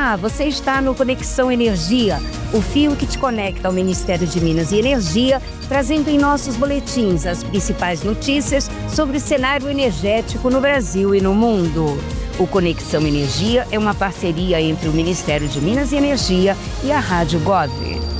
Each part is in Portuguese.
Olá, você está no Conexão Energia, o fio que te conecta ao Ministério de Minas e Energia, trazendo em nossos boletins as principais notícias sobre o cenário energético no Brasil e no mundo. O Conexão Energia é uma parceria entre o Ministério de Minas e Energia e a Rádio Gov.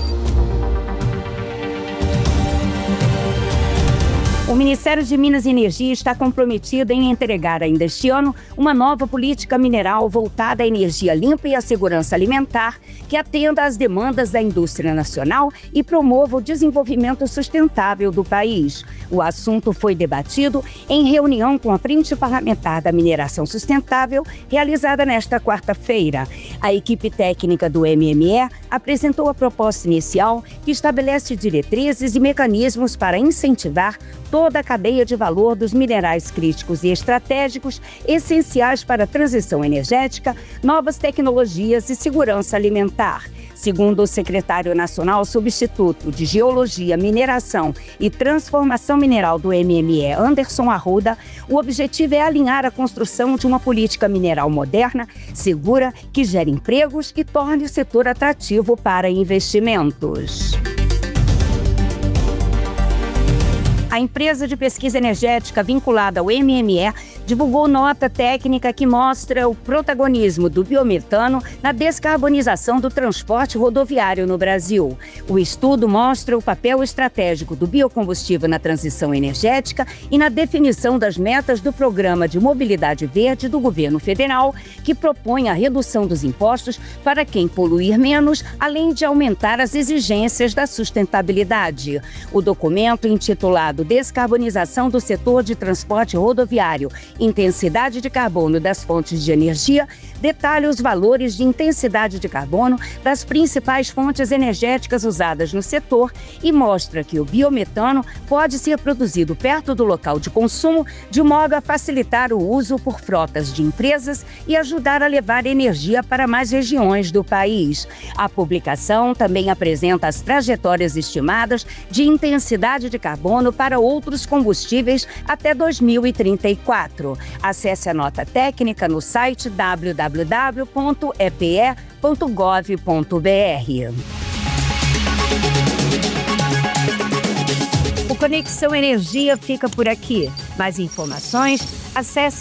O Ministério de Minas e Energia está comprometido em entregar ainda este ano uma nova política mineral voltada à energia limpa e à segurança alimentar, que atenda às demandas da indústria nacional e promova o desenvolvimento sustentável do país. O assunto foi debatido em reunião com a Frente Parlamentar da Mineração Sustentável, realizada nesta quarta-feira. A equipe técnica do MME apresentou a proposta inicial, que estabelece diretrizes e mecanismos para incentivar toda a cadeia de valor dos minerais críticos e estratégicos essenciais para a transição energética, novas tecnologias e segurança alimentar. Segundo o secretário nacional substituto de Geologia, Mineração e Transformação Mineral do MME, Anderson Arruda, o objetivo é alinhar a construção de uma política mineral moderna, segura, que gere empregos e torne o setor atrativo para investimentos. A empresa de pesquisa energética vinculada ao MME divulgou nota técnica que mostra o protagonismo do biometano na descarbonização do transporte rodoviário no Brasil. O estudo mostra o papel estratégico do biocombustível na transição energética e na definição das metas do Programa de Mobilidade Verde do governo federal, que propõe a redução dos impostos para quem poluir menos, além de aumentar as exigências da sustentabilidade. O documento, intitulado Descarbonização do Setor de Transporte Rodoviário, Intensidade de Carbono das Fontes de Energia, detalha os valores de intensidade de carbono das principais fontes energéticas usadas no setor e mostra que o biometano pode ser produzido perto do local de consumo, de modo a facilitar o uso por frotas de empresas e ajudar a levar energia para mais regiões do país. A publicação também apresenta as trajetórias estimadas de intensidade de carbono para outros combustíveis até 2034. Acesse a nota técnica no site www.epe.gov.br. O Conexão Energia fica por aqui. Mais informações, acesse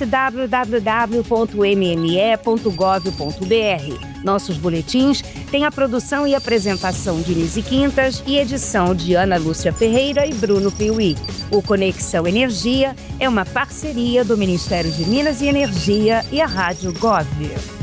www.mme.gov.br. Nossos boletins têm a produção e apresentação de Nise Quintas e edição de Ana Lúcia Ferreira e Bruno Piuí. O Conexão Energia é uma parceria do Ministério de Minas e Energia e a Rádio Gov.